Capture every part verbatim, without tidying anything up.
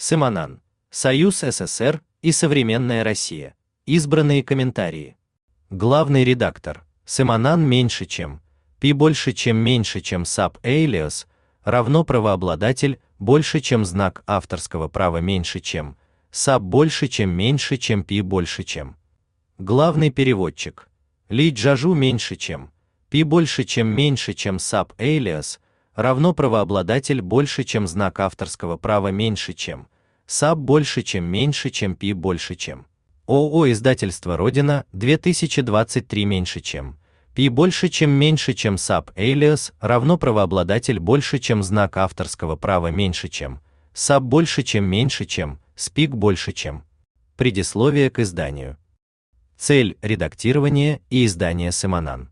Сымонан. Союз СССР и современная Россия. Избранные комментарии. Главный редактор. Сымонан меньше чем, Пи больше чем меньше чем Саб Элиос, равно правообладатель больше чем знак авторского права меньше чем, Саб больше чем меньше чем Пи больше чем. Главный переводчик. Ли Джажу меньше чем, Пи больше чем меньше чем Саб Элиос, равно правообладатель больше чем знак авторского права меньше чем, Саб больше чем меньше чем Пи больше чем. ООО издательство Родина, две тысячи двадцать три меньше чем, Пи больше чем меньше чем Саб Элиос, равно правообладатель больше чем знак авторского права меньше чем, Саб больше чем меньше чем, Спик больше чем. Предисловие к изданию. Цель редактирования и издания Сымонан.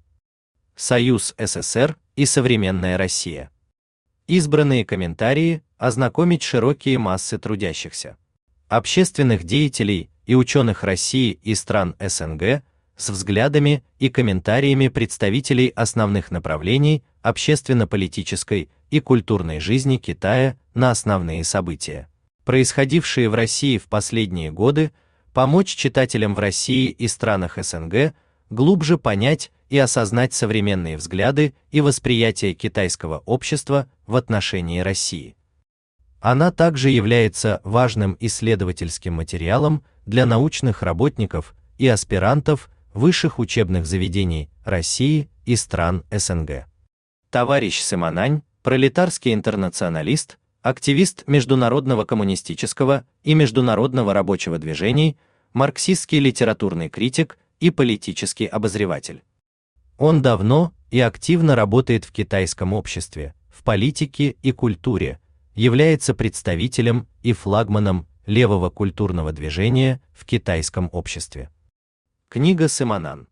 Союз СССР и современная Россия. Избранные комментарии ознакомить широкие массы трудящихся, общественных деятелей и ученых России и стран СНГ с взглядами и комментариями представителей основных направлений общественно-политической и культурной жизни Китая на основные события, происходившие в России в последние годы, помочь читателям в России и странах СНГ глубже понять и осознать современные взгляды и восприятие китайского общества в отношении России. Она также является важным исследовательским материалом для научных работников и аспирантов высших учебных заведений России и стран СНГ. Товарищ Сымонань, пролетарский интернационалист, активист международного коммунистического и международного рабочего движений, марксистский литературный критик и политический обозреватель. Он давно и активно работает в китайском обществе, в политике и культуре, является представителем и флагманом левого культурного движения в китайском обществе. Книга Сымонан.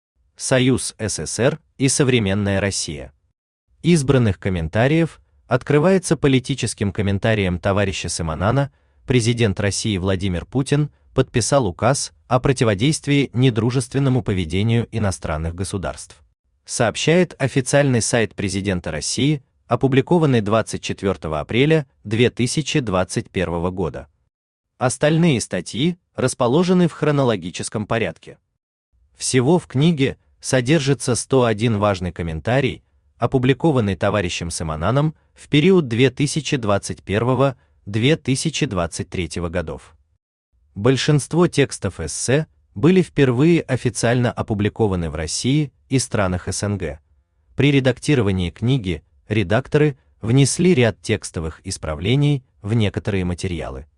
Союз СССР и современная Россия. Избранных комментариев открывается политическим комментарием товарища Сымонана. Президент России Владимир Путин подписал указ о противодействии недружественному поведению иностранных государств. Сообщает официальный сайт президента России, опубликованный двадцать четвёртого апреля две тысячи двадцать первого года. Остальные статьи расположены в хронологическом порядке. Всего в книге содержится сто один важный комментарий, опубликованный товарищем Сымонаном в период две тысячи двадцать первого — две тысячи двадцать третьего годов. Большинство текстов эссе были впервые официально опубликованы в России и странах СНГ. При редактировании книги редакторы внесли ряд текстовых исправлений в некоторые материалы.